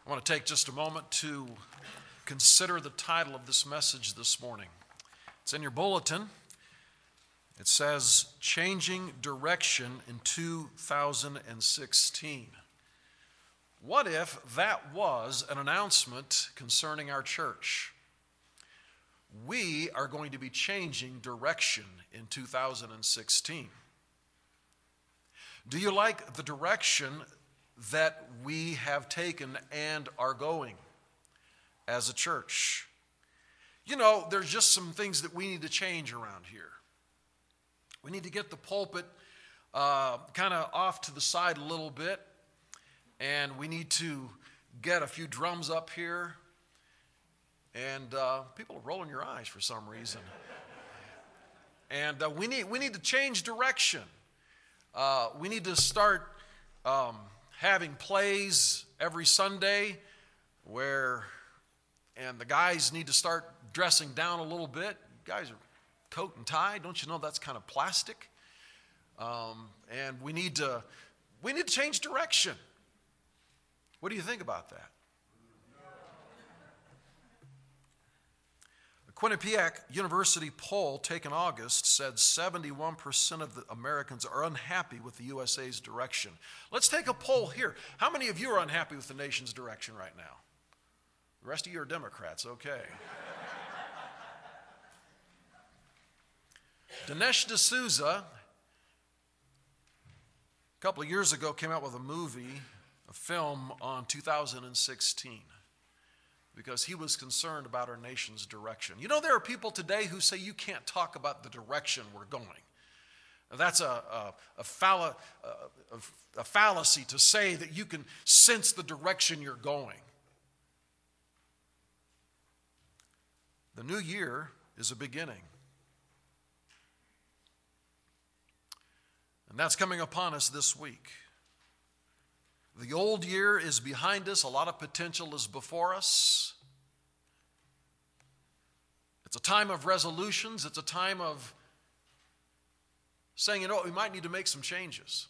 I want to take just a moment to consider the title of this message this morning. It's in your bulletin. It says, Changing Direction in 2016. What if that was an announcement concerning our church? We are going to be changing direction in 2016. Do you like the direction that we have taken and are going as a church? You know, there's just some things that we need to change around here. We need to get the pulpit kind of off to the side a little bit, and we need to get a few drums up here. And people are rolling your eyes for some reason. And we need to change direction. We need to start having plays every Sunday and the guys need to start dressing down a little bit. Guys are coat and tie. Don't you know that's kind of plastic? And we need to change direction. What do you think about that? The Quinnipiac University poll taken August said 71% of the Americans are unhappy with the USA's direction. Let's take a poll here. How many of you are unhappy with the nation's direction right now? The rest of you are Democrats, okay. Dinesh D'Souza, a couple of years ago, came out with a film on 2016. Because he was concerned about our nation's direction. You know, there are people today who say you can't talk about the direction we're going. That's a fallacy to say that you can sense the direction you're going. The new year is a beginning. And that's coming upon us this week. The old year is behind us. A lot of potential is before us. It's a time of resolutions. It's a time of saying, you know what, we might need to make some changes.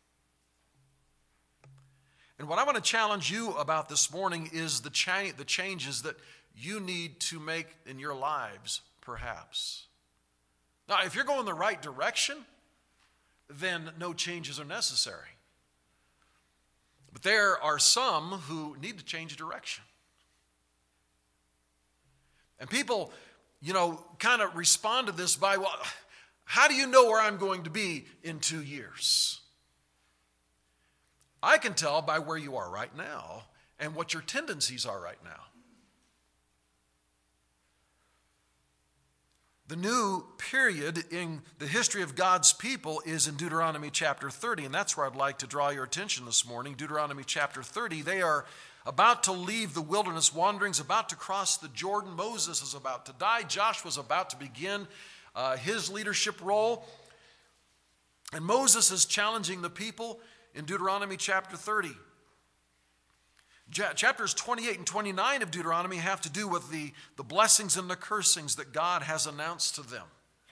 And what I want to challenge you about this morning is the changes that you need to make in your lives, perhaps. Now, if you're going the right direction, then no changes are necessary. But there are some who need to change direction. And people, you know, kind of respond to this by, well, how do you know where I'm going to be in 2 years? I can tell by where you are right now and what your tendencies are right now. The new period in the history of God's people is in Deuteronomy chapter 30, and that's where I'd like to draw your attention this morning. Deuteronomy chapter 30, they are about to leave the wilderness wanderings, about to cross the Jordan. Moses is about to die. Joshua is about to begin his leadership role. And Moses is challenging the people in Deuteronomy chapter 30. Chapters 28 and 29 of Deuteronomy have to do with the blessings and the cursings that God has announced to them.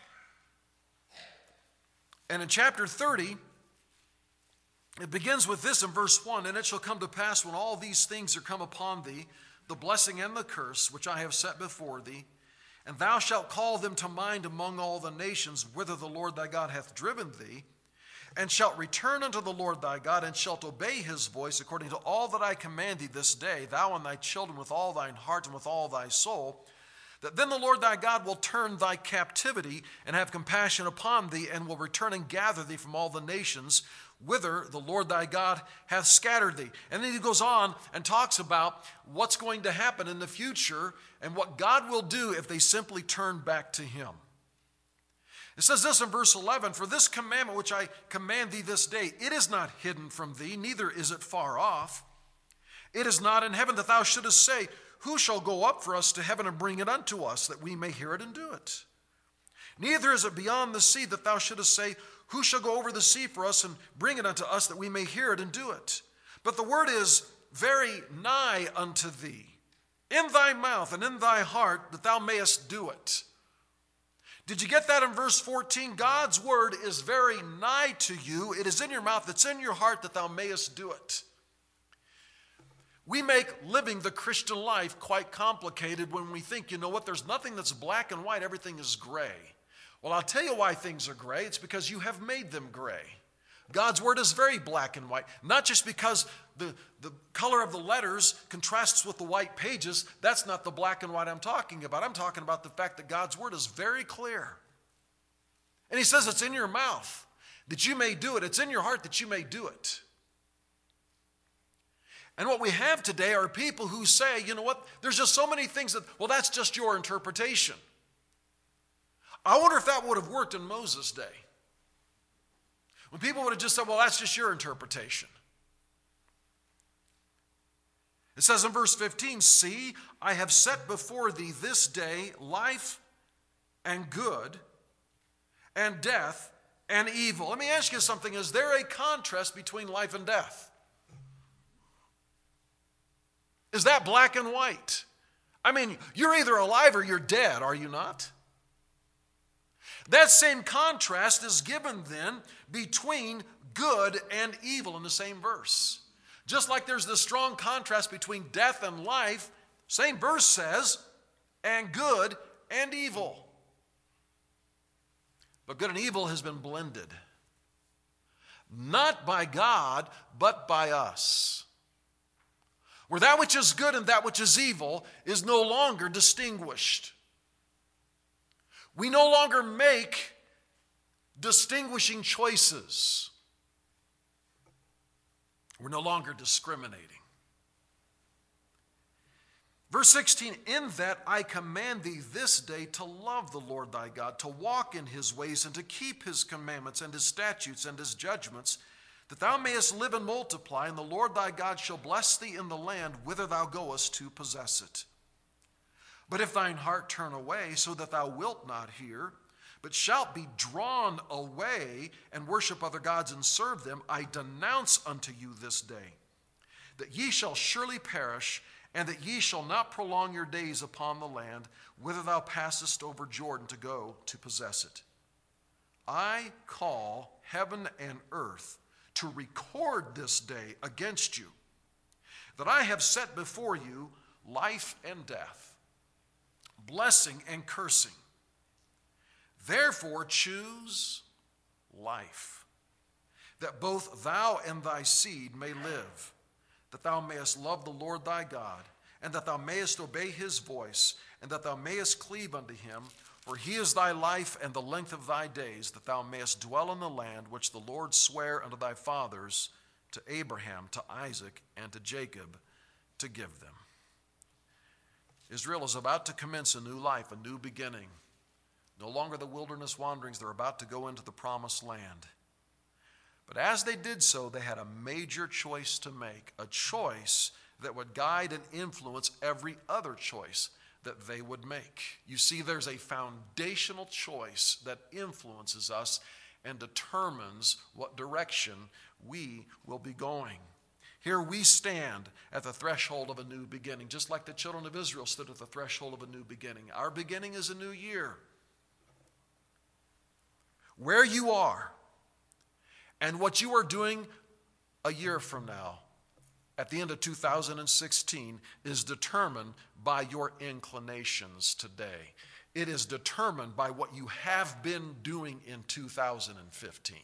And in chapter 30, it begins with this in verse 1, And it shall come to pass when all these things are come upon thee, the blessing and the curse which I have set before thee, and thou shalt call them to mind among all the nations whither the Lord thy God hath driven thee, and shalt return unto the Lord thy God, and shalt obey his voice according to all that I command thee this day, thou and thy children with all thine heart and with all thy soul, that then the Lord thy God will turn thy captivity and have compassion upon thee, and will return and gather thee from all the nations whither the Lord thy God hath scattered thee. And then he goes on and talks about what's going to happen in the future and what God will do if they simply turn back to him. It says this in verse 11, For this commandment which I command thee this day, it is not hidden from thee, neither is it far off. It is not in heaven that thou shouldest say, Who shall go up for us to heaven and bring it unto us, that we may hear it and do it? Neither is it beyond the sea that thou shouldest say, Who shall go over the sea for us and bring it unto us, that we may hear it and do it? But the word is very nigh unto thee, in thy mouth and in thy heart, that thou mayest do it. Did you get that in verse 14? God's word is very nigh to you. It is in your mouth, it's in your heart, that thou mayest do it. We make living the Christian life quite complicated when we think, you know what, there's nothing that's black and white, everything is gray. Well, I'll tell you why things are gray. It's because you have made them gray. God's word is very black and white, not just because the color of the letters contrasts with the white pages. That's not the black and white I'm talking about. I'm talking about the fact that God's word is very clear. And he says it's in your mouth that you may do it. It's in your heart that you may do it. And what we have today are people who say, you know what, there's just so many things that, well, that's just your interpretation. I wonder if that would have worked in Moses' day. When people would have just said, well, that's just your interpretation. It says in verse 15, see, I have set before thee this day life and good and death and evil. Let me ask you something. Is there a contrast between life and death? Is that black and white? I mean, you're either alive or you're dead, are you not? That same contrast is given then between good and evil in the same verse. Just like there's this strong contrast between death and life, same verse says, and good and evil. But good and evil has been blended. Not by God, but by us. Where that which is good and that which is evil is no longer distinguished. We no longer make distinguishing choices. We're no longer discriminating. Verse 16, in that I command thee this day to love the Lord thy God, to walk in his ways and to keep his commandments and his statutes and his judgments, that thou mayest live and multiply, and the Lord thy God shall bless thee in the land whither thou goest to possess it. But if thine heart turn away, so that thou wilt not hear, but shalt be drawn away and worship other gods and serve them, I denounce unto you this day, that ye shall surely perish, and that ye shall not prolong your days upon the land whither thou passest over Jordan to go to possess it. I call heaven and earth to record this day against you, that I have set before you life and death, blessing and cursing. Therefore choose life, that both thou and thy seed may live, that thou mayest love the Lord thy God, and that thou mayest obey his voice, and that thou mayest cleave unto him, for he is thy life and the length of thy days, that thou mayest dwell in the land which the Lord sware unto thy fathers, to Abraham, to Isaac, and to Jacob, to give them. Israel is about to commence a new life, a new beginning. No longer the wilderness wanderings, they're about to go into the promised land. But as they did so, they had a major choice to make, a choice that would guide and influence every other choice that they would make. You see, there's a foundational choice that influences us and determines what direction we will be going. Here we stand at the threshold of a new beginning, just like the children of Israel stood at the threshold of a new beginning. Our beginning is a new year. Where you are and what you are doing a year from now, at the end of 2016, is determined by your inclinations today. It is determined by what you have been doing in 2015.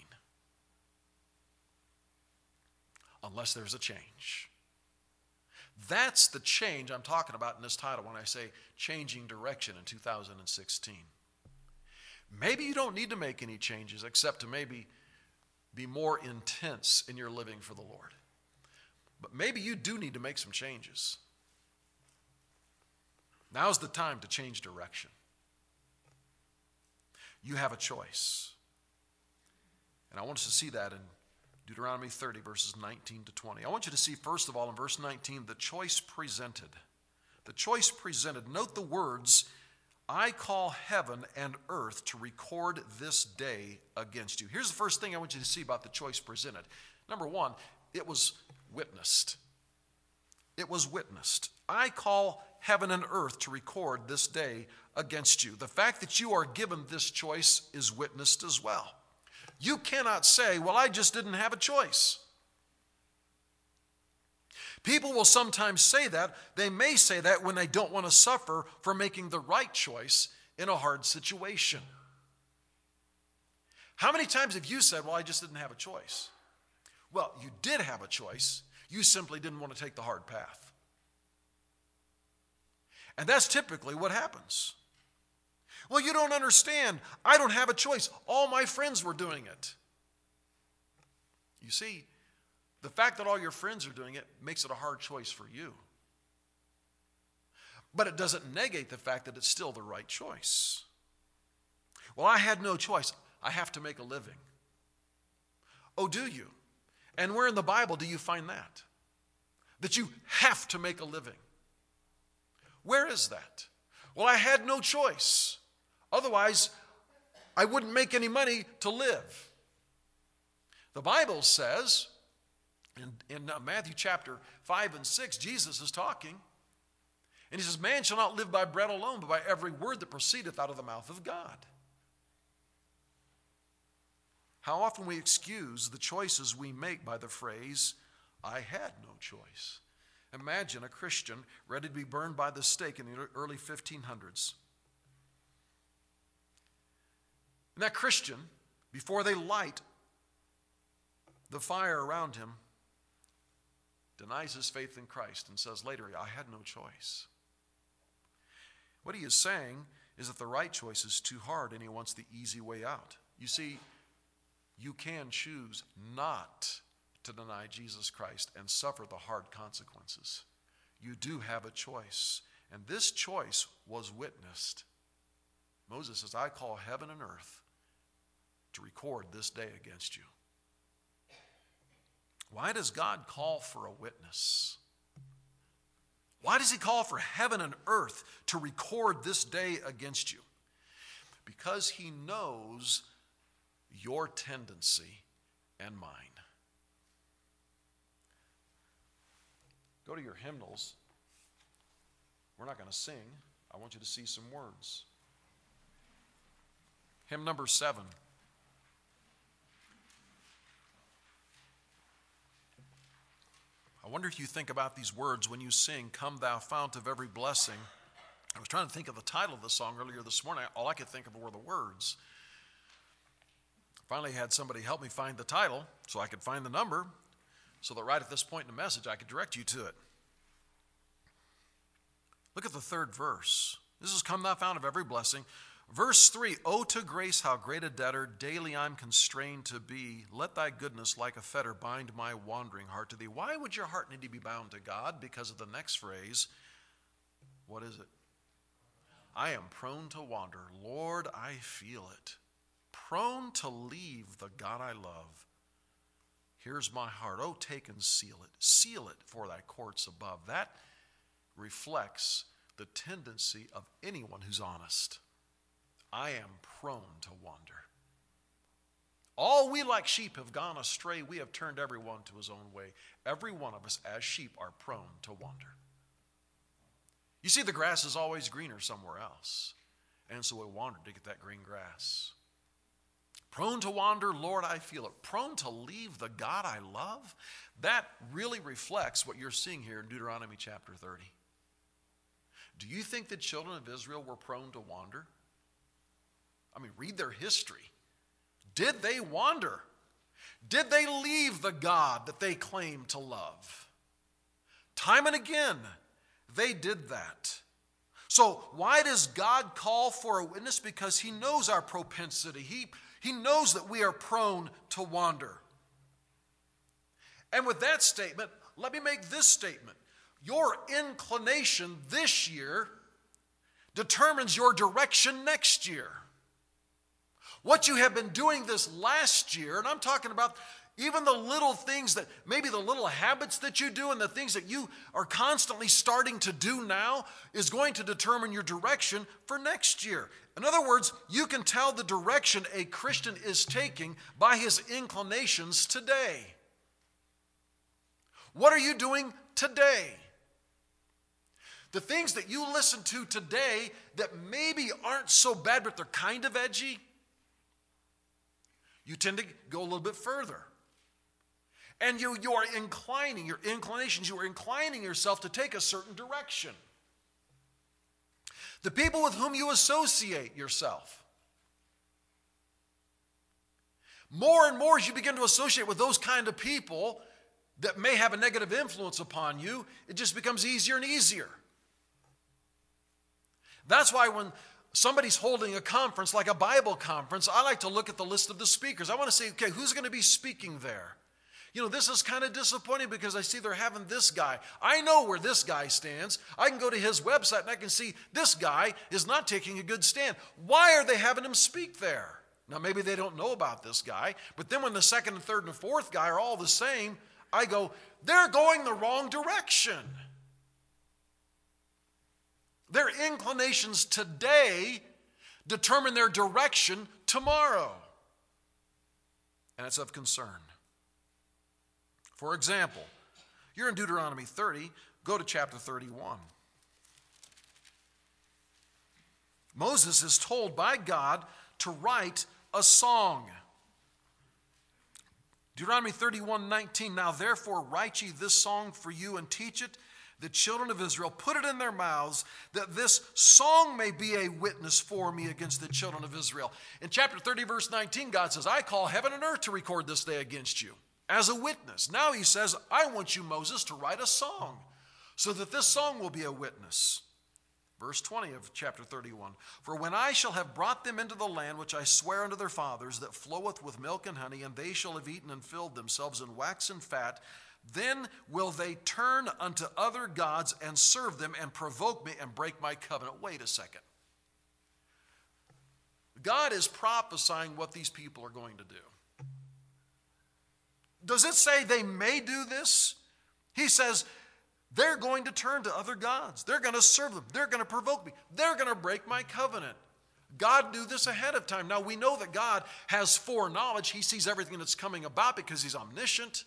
Unless there's a change. That's the change I'm talking about in this title when I say changing direction in 2016. Maybe you don't need to make any changes except to maybe be more intense in your living for the Lord. But maybe you do need to make some changes. Now's the time to change direction. You have a choice. And I want us to see that in Deuteronomy 30, verses 19 to 20. I want you to see, first of all, in verse 19, the choice presented. The choice presented. Note the words, I call heaven and earth to record this day against you. Here's the first thing I want you to see about the choice presented. Number one, it was witnessed. It was witnessed. I call heaven and earth to record this day against you. The fact that you are given this choice is witnessed as well. You cannot say, well, I just didn't have a choice. People will sometimes say that. They may say that when they don't want to suffer for making the right choice in a hard situation. How many times have you said, well, I just didn't have a choice? Well, you did have a choice. You simply didn't want to take the hard path. And that's typically what happens. Well, you don't understand. I don't have a choice. All my friends were doing it. You see, the fact that all your friends are doing it makes it a hard choice for you. But it doesn't negate the fact that it's still the right choice. Well, I had no choice. I have to make a living. Oh, do you? And where in the Bible do you find that? That you have to make a living. Where is that? Well, I had no choice. Otherwise, I wouldn't make any money to live. The Bible says, in Matthew chapter 5 and 6, Jesus is talking. And he says, man shall not live by bread alone, but by every word that proceedeth out of the mouth of God. How often we excuse the choices we make by the phrase, I had no choice. Imagine a Christian ready to be burned by the stake in the early 1500s. And that Christian, before they light the fire around him, denies his faith in Christ and says later, I had no choice. What he is saying is that the right choice is too hard and he wants the easy way out. You see, you can choose not to deny Jesus Christ and suffer the hard consequences. You do have a choice, and this choice was witnessed. Moses says, I call heaven and earth to record this day against you. Why does God call for a witness? Why does he call for heaven and earth to record this day against you? Because he knows your tendency and mine. Go to your hymnals. We're not going to sing. I want you to see some words. Hymn number 7. I wonder if you think about these words when you sing, Come Thou Fount of Every Blessing. I was trying to think of the title of the song earlier this morning. All I could think of were the words. Finally had somebody help me find the title so I could find the number so that right at this point in the message I could direct you to it. Look at the third verse. This is Come Thou Fount of Every Blessing. Verse 3, O to grace how great a debtor daily I'm constrained to be. Let thy goodness like a fetter bind my wandering heart to thee. Why would your heart need to be bound to God? Because of the next phrase. What is it? I am prone to wander. Lord, I feel it. Prone to leave the God I love. Here's my heart. Oh, take and seal it. Seal it for thy courts above. That reflects the tendency of anyone who's honest. I am prone to wander. All we like sheep have gone astray. We have turned everyone to his own way. Every one of us as sheep are prone to wander. You see, the grass is always greener somewhere else. And so we wander to get that green grass. Prone to wander, Lord, I feel it. Prone to leave the God I love. That really reflects what you're seeing here in Deuteronomy chapter 30. Do you think the children of Israel were prone to wander? I mean, read their history. Did they wander? Did they leave the God that they claim to love? Time and again, they did that. So why does God call for a witness? Because he knows our propensity. He knows that we are prone to wander. And with that statement, let me make this statement. Your inclination this year determines your direction next year. What you have been doing this last year, and I'm talking about even the little things that, maybe the little habits that you do and the things that you are constantly starting to do now is going to determine your direction for next year. In other words, you can tell the direction a Christian is taking by his inclinations today. What are you doing today? The things that you listen to today that maybe aren't so bad, but they're kind of edgy, you tend to go a little bit further. And you are inclining, your inclinations, you are inclining yourself to take a certain direction. The people with whom you associate yourself. More and more as you begin to associate with those kind of people that may have a negative influence upon you, it just becomes easier and easier. That's why when somebody's holding a conference, like a Bible conference, I like to look at the list of the speakers. I want to say, okay, who's going to be speaking there? You know, this is kind of disappointing because I see they're having this guy. I know where this guy stands. I can go to his website and I can see this guy is not taking a good stand. Why are they having him speak there? Now, maybe they don't know about this guy, but then when the second and third and fourth guy are all the same, I go, they're going the wrong direction. Their inclinations today determine their direction tomorrow. And it's of concern. For example, you're in Deuteronomy 30, go to chapter 31. Moses is told by God to write a song. Deuteronomy 31:19, now therefore write ye this song for you and teach it the children of Israel, put it in their mouths, that this song may be a witness for me against the children of Israel. In chapter 30, verse 19, God says, I call heaven and earth to record this day against you as a witness. Now he says, I want you, Moses, to write a song so that this song will be a witness. Verse 20 of chapter 31, for when I shall have brought them into the land which I swear unto their fathers, that floweth with milk and honey, and they shall have eaten and filled themselves in waxen fat, then will they turn unto other gods and serve them and provoke me and break my covenant. Wait a second. God is prophesying what these people are going to do. Does it say they may do this? He says they're going to turn to other gods. They're going to serve them. They're going to provoke me. They're going to break my covenant. God knew this ahead of time. Now we know that God has foreknowledge. He sees everything that's coming about because he's omniscient.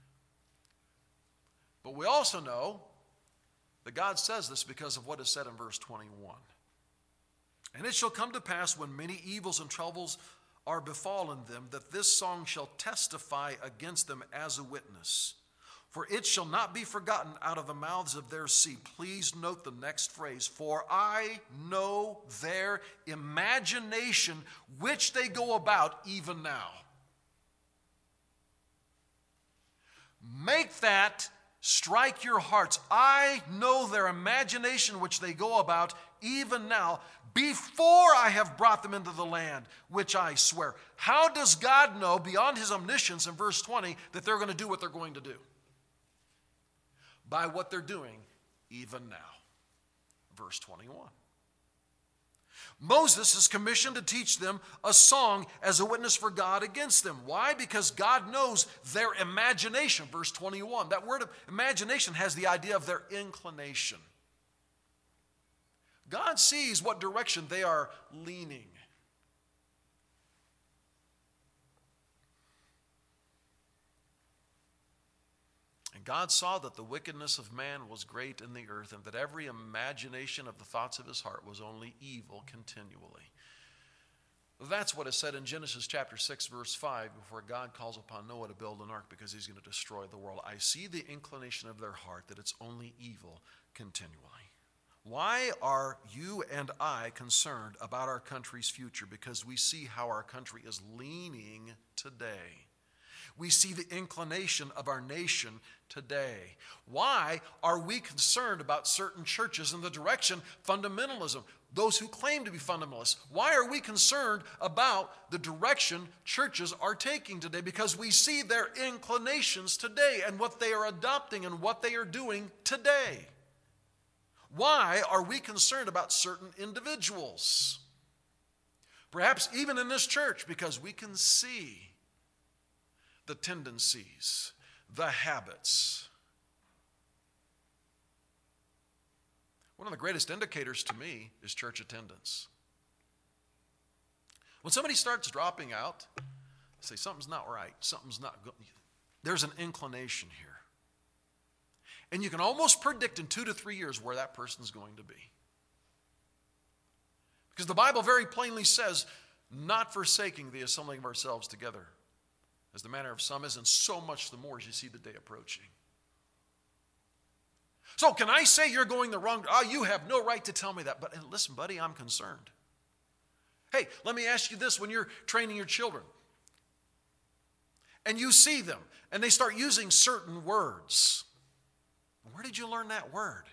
But we also know that God says this because of what is said in verse 21. And it shall come to pass when many evils and troubles are befallen them, that this song shall testify against them as a witness. For it shall not be forgotten out of the mouths of their seed. Please note the next phrase. For I know their imagination, which they go about even now. Make that strike your hearts. I know their imagination which they go about even now, before I have brought them into the land which I swear. How does God know beyond his omniscience in verse 20 that they're going to do what they're going to do? By what they're doing even now. Verse 21. Moses is commissioned to teach them a song as a witness for God against them. Why? Because God knows their imagination. Verse 21. That word of imagination has the idea of their inclination. God sees what direction they are leaning. And God saw that the wickedness of man was great in the earth, and that every imagination of the thoughts of his heart was only evil continually. That's what is said in Genesis chapter 6, verse 5, before God calls upon Noah to build an ark because he's going to destroy the world. I see the inclination of their heart, that it's only evil continually. Why are you and I concerned about our country's future? Because we see how our country is leaning today. We see the inclination of our nation today. Why are we concerned about certain churches in the direction fundamentalism, those who claim to be fundamentalists? Why are we concerned about the direction churches are taking today? Because we see their inclinations today and what they are adopting and what they are doing today. Why are we concerned about certain individuals? Perhaps even in this church, because we can see the tendencies, the habits. One of the greatest indicators to me is church attendance. When somebody starts dropping out, I say something's not right, something's not good. There's an inclination here. And you can almost predict in 2 to 3 years where that person's going to be. Because the Bible very plainly says, not forsaking the assembling of ourselves together, as the manner of some is, and so much the more as you see the day approaching. So can I say you're going the wrong? You have no right to tell me that. But listen, buddy, I'm concerned. Hey, let me ask you this. When you're training your children and you see them and they start using certain words, where did you learn that word?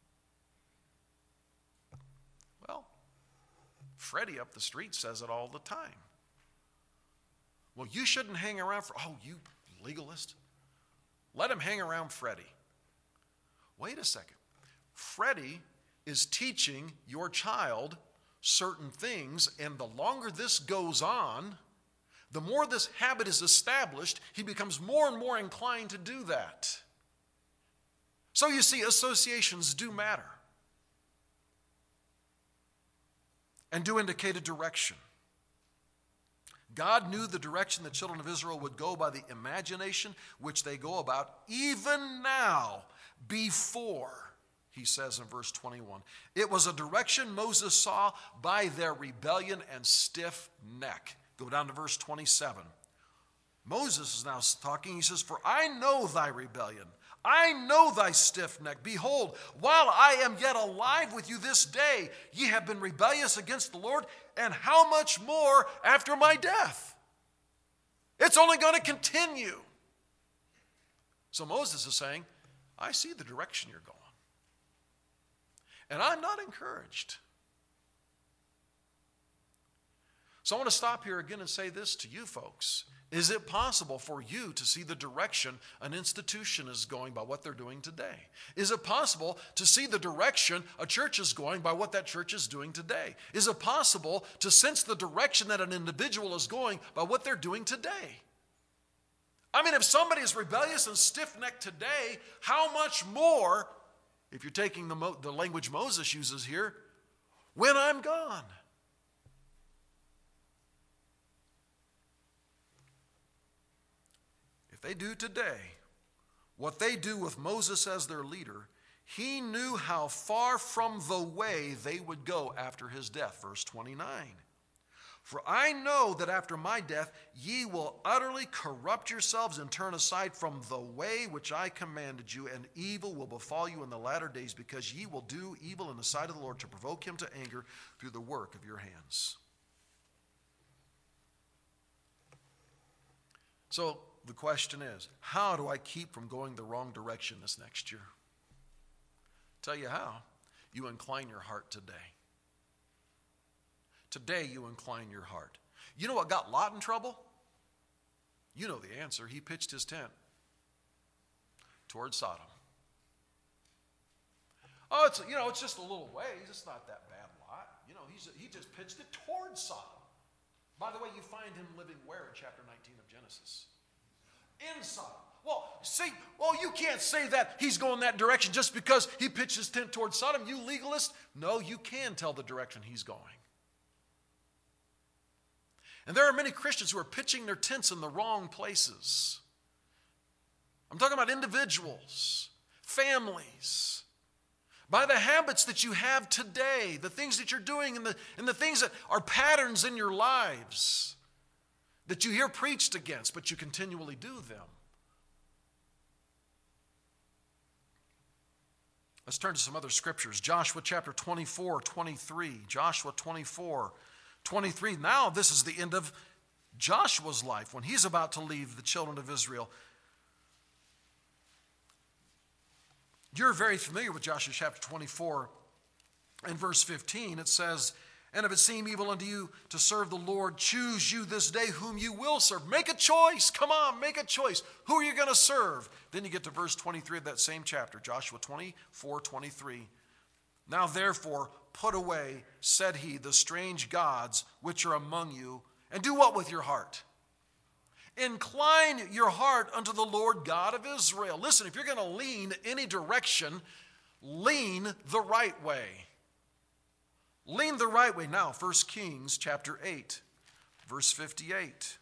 Well, Freddie up the street says it all the time. Well, you shouldn't hang around you legalist. Let him hang around Freddie. Wait a second. Freddie is teaching your child certain things, and the longer this goes on, the more this habit is established, he becomes more and more inclined to do that. So you see, associations do matter and do indicate a direction. God knew the direction the children of Israel would go by the imagination which they go about even now, before, he says in verse 21. It was a direction Moses saw by their rebellion and stiff neck. Go down to verse 27. Moses is now talking. He says, for I know thy rebellion. I know thy stiff neck. Behold, while I am yet alive with you this day, ye have been rebellious against the Lord, and how much more after my death? It's only going to continue. So Moses is saying, I see the direction you're going. And I'm not encouraged. So I want to stop here again and say this to you folks. Is it possible for you to see the direction an institution is going by what they're doing today? Is it possible to see the direction a church is going by what that church is doing today? Is it possible to sense the direction that an individual is going by what they're doing today? I mean, if somebody is rebellious and stiff-necked today, how much more, if you're taking the language Moses uses here, when I'm gone? If they do today what they do with Moses as their leader, he knew how far from the way they would go after his death. Verse 29. For I know that after my death ye will utterly corrupt yourselves and turn aside from the way which I commanded you, and evil will befall you in the latter days, because ye will do evil in the sight of the Lord to provoke him to anger through the work of your hands. So the question is, how do I keep from going the wrong direction this next year? Tell you how. You incline your heart today. Today you incline your heart. You know what got Lot in trouble? You know the answer. He pitched his tent toward Sodom. Oh, it's just a little ways. It's not that bad, Lot. He just pitched it toward Sodom. By the way, you find him living where in chapter 19 of Genesis? In Sodom. You can't say that he's going that direction just because he pitched his tent toward Sodom. You legalist. No, you can tell the direction he's going. And there are many Christians who are pitching their tents in the wrong places. I'm talking about individuals, families. By the habits that you have today, the things that you're doing, and the things that are patterns in your lives that you hear preached against, but you continually do them. Let's turn to some other scriptures. Joshua chapter 24, 23. Joshua 24, 23. Now this is the end of Joshua's life when he's about to leave the children of Israel. You're very familiar with Joshua chapter 24 and verse 15. It says, and if it seem evil unto you to serve the Lord, choose you this day whom you will serve. Make a choice. Come on, make a choice. Who are you going to serve? Then you get to verse 23 of that same chapter, Joshua 24, 23. Now therefore, put away, said he, the strange gods which are among you, and do what with your heart? Incline your heart unto the Lord God of Israel. Listen, if you're going to lean any direction, lean the right way. Lean the right way. Now, 1 Kings chapter 8, verse 58.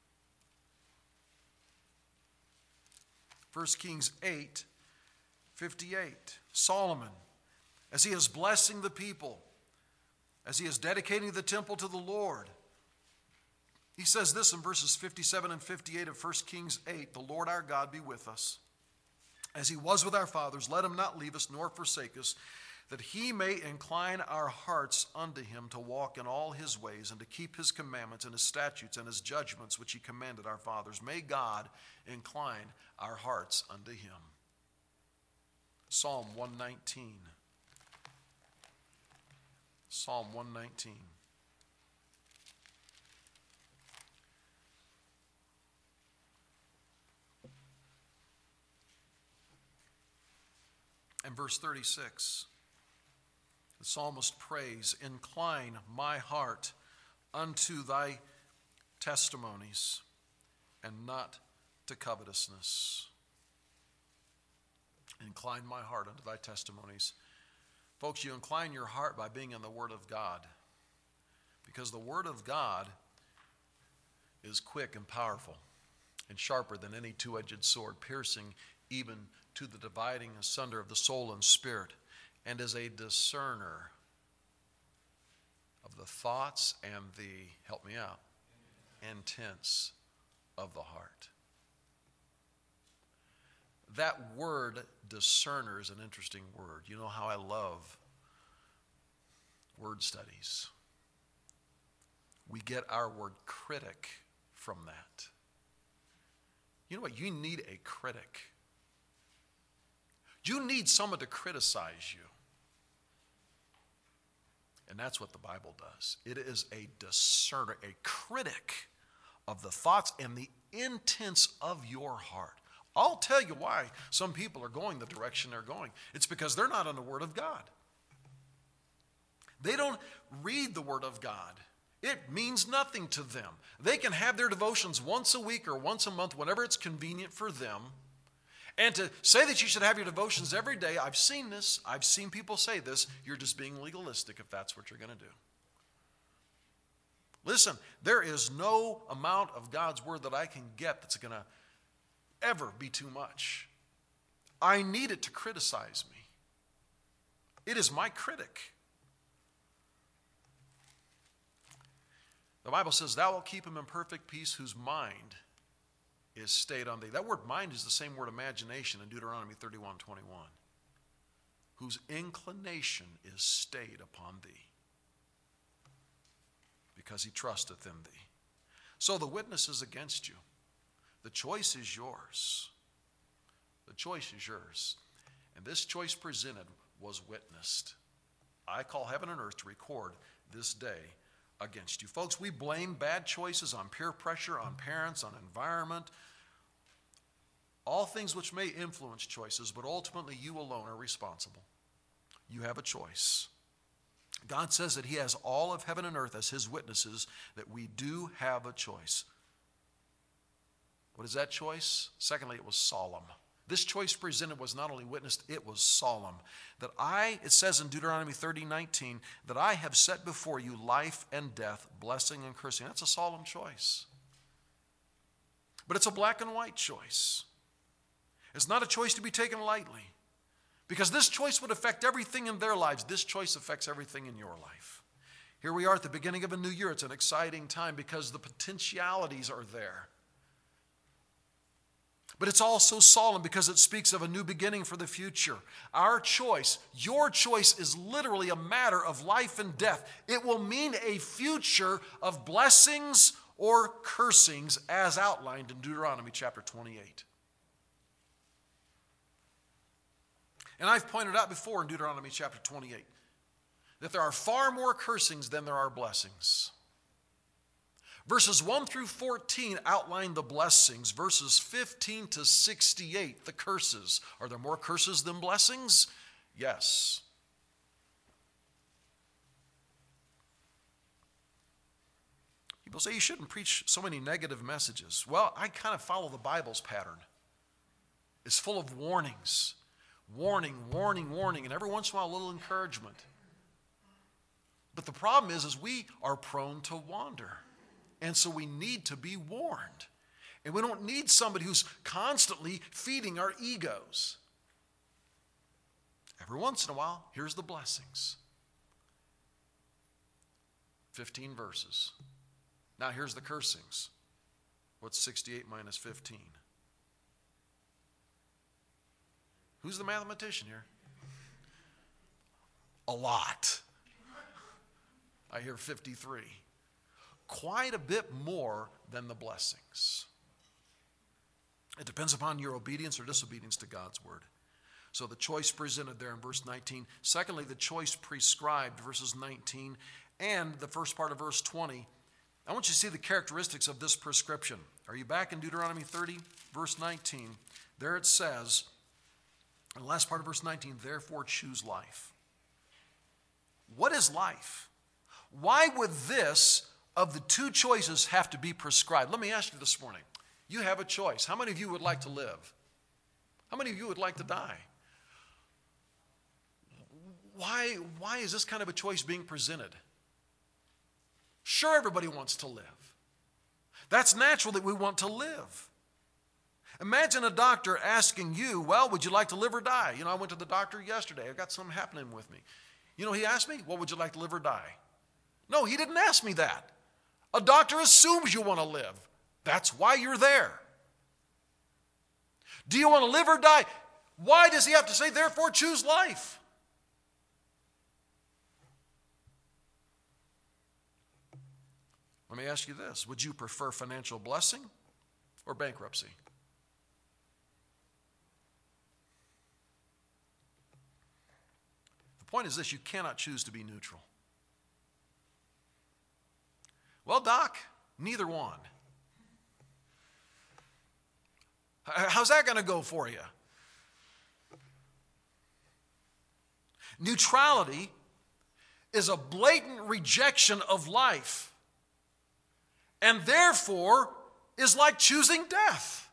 1 Kings 8, 58. Solomon, as he is blessing the people, as he is dedicating the temple to the Lord, He says this in verses 57 and 58 of 1 Kings 8, "The Lord our God be with us, as he was with our fathers. Let him not leave us nor forsake us, that he may incline our hearts unto him to walk in all his ways and to keep his commandments and his statutes and his judgments which he commanded our fathers." May God incline our hearts unto him. Psalm 119. Psalm 119. And verse 36, the psalmist prays, "Incline my heart unto thy testimonies, and not to covetousness." Incline my heart unto thy testimonies. Folks, you incline your heart by being in the Word of God, because the Word of God is quick and powerful and sharper than any two-edged sword, piercing even to the dividing asunder of the soul and spirit, and is a discerner of the thoughts and the, help me out, intents of the heart. That word discerner is an interesting word. You know how I love word studies. We get our word critic from that. You know what? You need a critic. You need someone to criticize you. And that's what the Bible does. It is a discerner, a critic of the thoughts and the intents of your heart. I'll tell you why some people are going the direction they're going. It's because they're not in the Word of God. They don't read the Word of God. It means nothing to them. They can have their devotions once a week or once a month, whenever it's convenient for them. And to say that you should have your devotions every day, I've seen this. I've seen people say this. You're just being legalistic if that's what you're going to do. Listen, there is no amount of God's Word that I can get that's going to ever be too much. I need it to criticize me. It is my critic. The Bible says, "Thou wilt keep him in perfect peace whose mind is stayed on thee." That word mind is the same word imagination in Deuteronomy 31:21. "Whose inclination is stayed upon thee, because he trusteth in thee." So the witness is against you. The choice is yours. The choice is yours. And this choice presented was witnessed. I call heaven and earth to record this day against you. Folks, we blame bad choices on peer pressure, on parents, on environment, all things which may influence choices, but ultimately you alone are responsible. You have a choice. God says that he has all of heaven and earth as his witnesses, that we do have a choice. What is that choice? Secondly, it was solemn. This choice presented was not only witnessed, it was solemn. It says in Deuteronomy 30:19, that I have set before you life and death, blessing and cursing. That's a solemn choice. But it's a black and white choice. It's not a choice to be taken lightly, because this choice would affect everything in their lives. This choice affects everything in your life. Here we are at the beginning of a new year. It's an exciting time because the potentialities are there. But it's also solemn because it speaks of a new beginning for the future. Our choice, your choice, is literally a matter of life and death. It will mean a future of blessings or cursings as outlined in Deuteronomy chapter 28. And I've pointed out before in Deuteronomy chapter 28 that there are far more cursings than there are blessings. Verses 1 through 14 outline the blessings. Verses 15 to 68, the curses. Are there more curses than blessings? Yes. People say you shouldn't preach so many negative messages. Well, I kind of follow the Bible's pattern. It's full of warnings. Warning, warning, warning, and every once in a while a little encouragement. But the problem is we are prone to wander. And so we need to be warned. And we don't need somebody who's constantly feeding our egos. Every once in a while, here's the blessings. 15 verses. Now here's the cursings. What's 68 minus 15? Who's the mathematician here? A lot. I hear 53. Quite a bit more than the blessings. It depends upon your obedience or disobedience to God's word. So the choice presented there in verse 19. Secondly, the choice prescribed, verses 19 and the first part of verse 20. I want you to see the characteristics of this prescription. Are you back in Deuteronomy 30, verse 19? There it says, in the last part of verse 19, therefore choose life. What is life? Why would this, of the two choices, have to be prescribed? Let me ask you this morning. You have a choice. How many of you would like to live? How many of you would like to die? Why is this kind of a choice being presented? Sure, everybody wants to live. That's natural that we want to live. Imagine a doctor asking you, well, would you like to live or die? I went to the doctor yesterday. I've got something happening with me. He asked me, well, would you like to live or die? No, he didn't ask me that. A doctor assumes you want to live. That's why you're there. Do you want to live or die? Why does he have to say, therefore choose life? Let me ask you this. Would you prefer financial blessing or bankruptcy? The point is this, you cannot choose to be neutral. Well, Doc, neither one. How's that going to go for you? Neutrality is a blatant rejection of life, and therefore is like choosing death.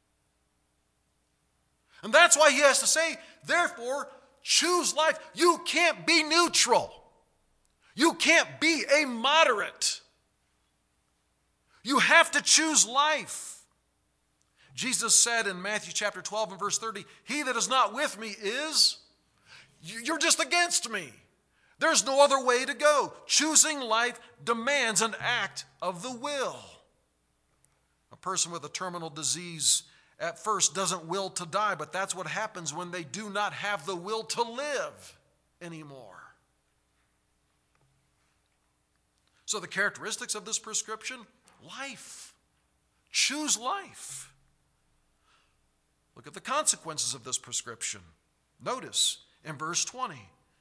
And that's why he has to say, therefore, choose life. You can't be neutral. You can't be a moderate. You have to choose life. Jesus said in Matthew chapter 12 and verse 30, he that is not with me is, you're just against me. There's no other way to go. Choosing life demands an act of the will. A person with a terminal disease at first doesn't will to die, but that's what happens when they do not have the will to live anymore. So the characteristics of this prescription, life. Choose life. Look at the consequences of this prescription. Notice in verse 20.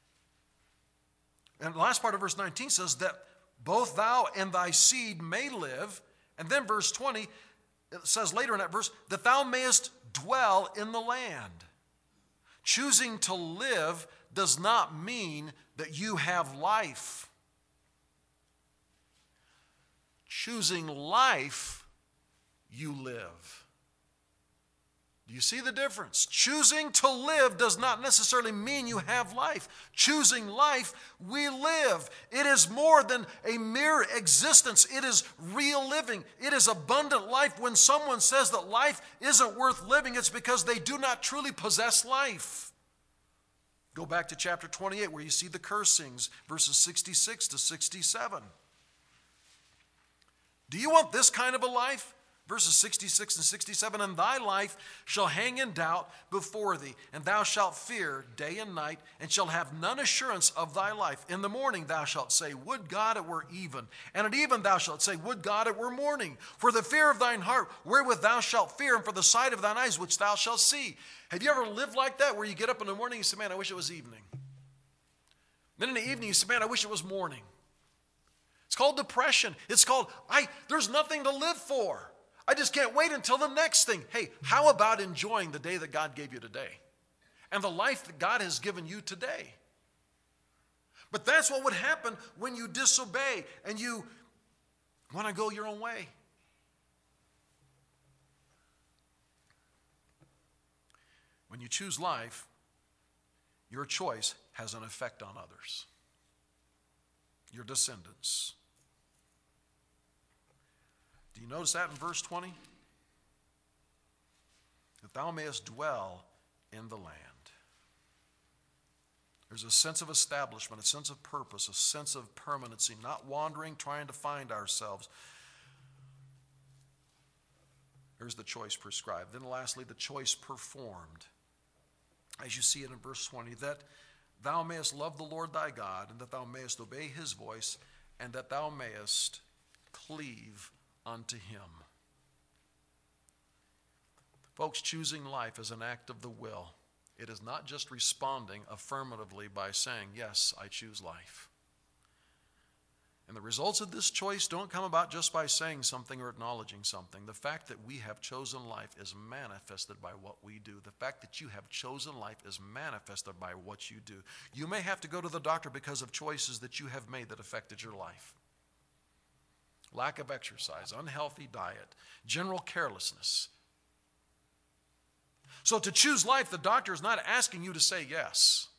And the last part of verse 19 says that both thou and thy seed may live. And then verse 20, it says later in that verse, that thou mayest dwell in the land. Choosing to live does not mean that you have life. Choosing life, you live. Do you see the difference? Choosing to live does not necessarily mean you have life. Choosing life, we live. It is more than a mere existence. It is real living. It is abundant life. When someone says that life isn't worth living, it's because they do not truly possess life. Go back to chapter 28 where you see the cursings, verses 66 to 67. Do you want this kind of a life? Verses 66 and 67, and thy life shall hang in doubt before thee, and thou shalt fear day and night, and shalt have none assurance of thy life. In the morning thou shalt say, would God it were even. And at even thou shalt say, would God it were morning. For the fear of thine heart, wherewith thou shalt fear, and for the sight of thine eyes, which thou shalt see. Have you ever lived like that, where you get up in the morning and you say, man, I wish it was evening. Then in the evening you say, man, I wish it was morning. It's called depression. It's called, there's nothing to live for. I just can't wait until the next thing. Hey, how about enjoying the day that God gave you today? And the life that God has given you today? But that's what would happen when you disobey and you want to go your own way. When you choose life, your choice has an effect on others, your descendants. Do you notice that in verse 20? That thou mayest dwell in the land. There's a sense of establishment, a sense of purpose, a sense of permanency, not wandering, trying to find ourselves, There's the choice prescribed. Then lastly, the choice performed. As you see it in verse 20, that thou mayest love the Lord thy God, and that thou mayest obey his voice, and that thou mayest cleave unto him. Folks, choosing life is an act of the will. It is not just responding affirmatively by saying, yes, I choose life. And the results of this choice don't come about just by saying something or acknowledging something. The fact that we have chosen life is manifested by what we do. The fact that you have chosen life is manifested by what you do. You may have to go to the doctor because of choices that you have made that affected your life. Lack of exercise, unhealthy diet, general carelessness. So to choose life, the doctor is not asking you to say yes.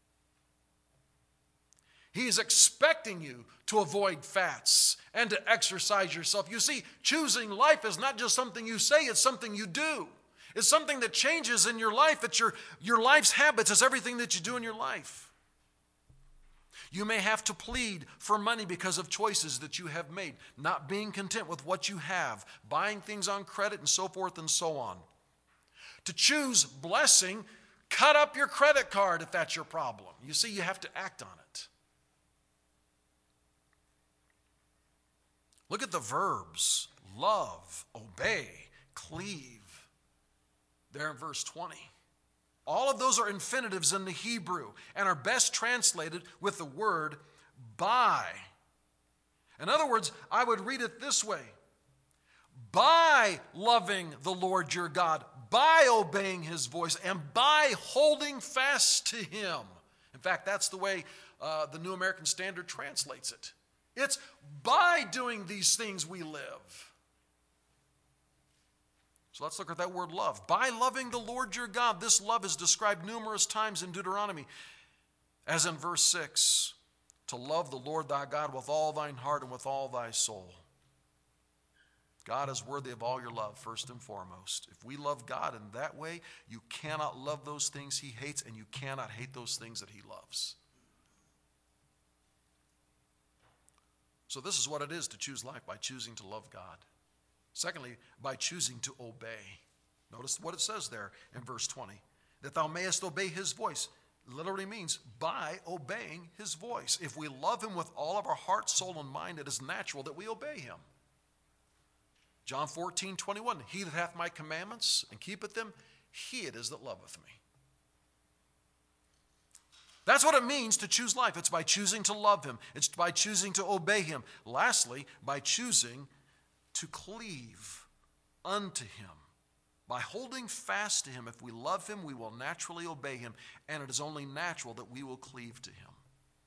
He is expecting you to avoid fats and to exercise yourself. You see, choosing life is not just something you say, it's something you do. It's something that changes in your life. It's your life's habits. It's everything that you do in your life. You may have to plead for money because of choices that you have made, not being content with what you have, buying things on credit and so forth and so on. To choose blessing, cut up your credit card if that's your problem. You see, you have to act on it. Look at the verbs: love, obey, cleave. There in verse 20. All of those are infinitives in the Hebrew and are best translated with the word by. In other words, I would read it this way: by loving the Lord your God, by obeying his voice, and by holding fast to him. In fact, that's the way the New American Standard translates it. It's by doing these things we live. So let's look at that word love. By loving the Lord your God. This love is described numerous times in Deuteronomy. As in verse 6, to love the Lord thy God with all thine heart and with all thy soul. God is worthy of all your love, first and foremost. If we love God in that way, you cannot love those things he hates, and you cannot hate those things that he loves. So this is what it is to choose life, by choosing to love God. Secondly, by choosing to obey. Notice what it says there in verse 20. That thou mayest obey his voice. Literally means by obeying his voice. If we love him with all of our heart, soul, and mind, it is natural that we obey him. John 14:21. He that hath my commandments and keepeth them, he it is that loveth me. That's what it means to choose life. It's by choosing to love him. It's by choosing to obey him. Lastly, by choosing to cleave unto him. By holding fast to him. If we love him, we will naturally obey him. And it is only natural that we will cleave to him.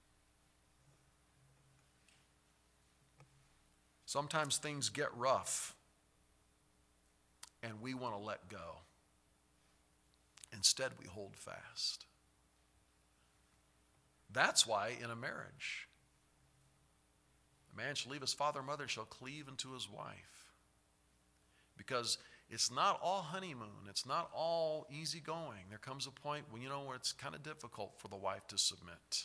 Sometimes things get rough and we want to let go. Instead, we hold fast. That's why in a marriage, a man shall leave his father and mother and shall cleave unto his wife. Because it's not all honeymoon. It's not all easygoing. There comes a point when, where it's kind of difficult for the wife to submit.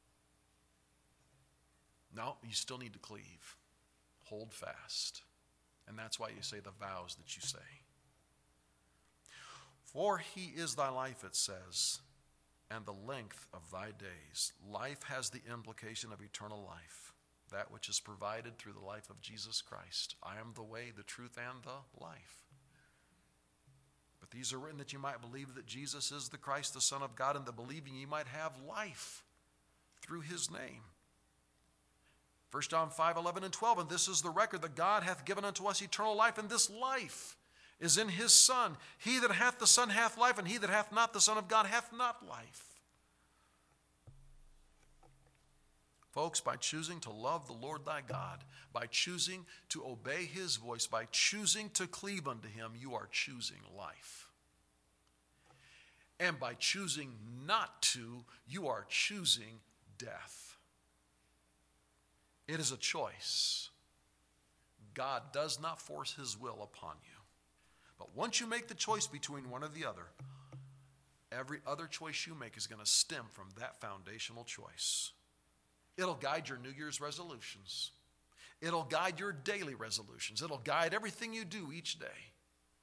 No, you still need to cleave. Hold fast. And that's why you say the vows that you say. For he is thy life, it says, and the length of thy days. Life has the implication of eternal life, that which is provided through the life of Jesus Christ. I am the way, the truth, and the life. But these are written that you might believe that Jesus is the Christ, the Son of God, and that believing you might have life through his name. 1 John 5:11 and 12, and this is the record that God hath given unto us eternal life, and this life is in his Son. He that hath the Son hath life, and he that hath not the Son of God hath not life. Folks, by choosing to love the Lord thy God, by choosing to obey his voice, by choosing to cleave unto him, you are choosing life. And by choosing not to, you are choosing death. It is a choice. God does not force his will upon you. But once you make the choice between one or the other, every other choice you make is going to stem from that foundational choice. It'll guide your New Year's resolutions. It'll guide your daily resolutions. It'll guide everything you do each day.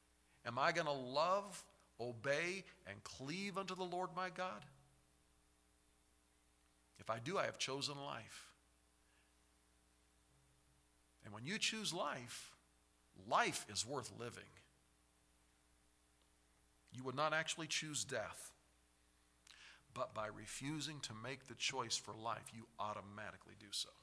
Am I going to love, obey, and cleave unto the Lord my God? If I do, I have chosen life. And when you choose life, life is worth living. You would not actually choose death, but by refusing to make the choice for life, you automatically do so.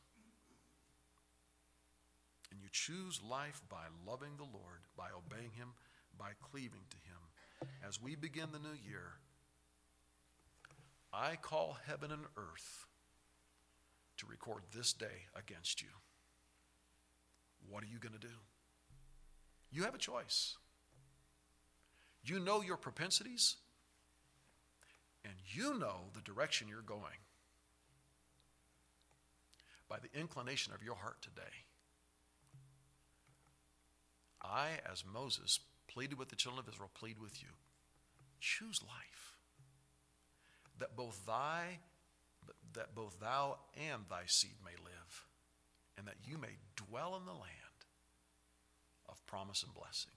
And you choose life by loving the Lord, by obeying him, by cleaving to him. As we begin the new year, I call heaven and earth to record this day against you. What are you going to do? You have a choice. You know your propensities, and you know the direction you're going by the inclination of your heart today. I, as Moses, pleaded with the children of Israel, plead with you. Choose life, that both thou and thy seed may live, and that you may dwell in the land of promise and blessing.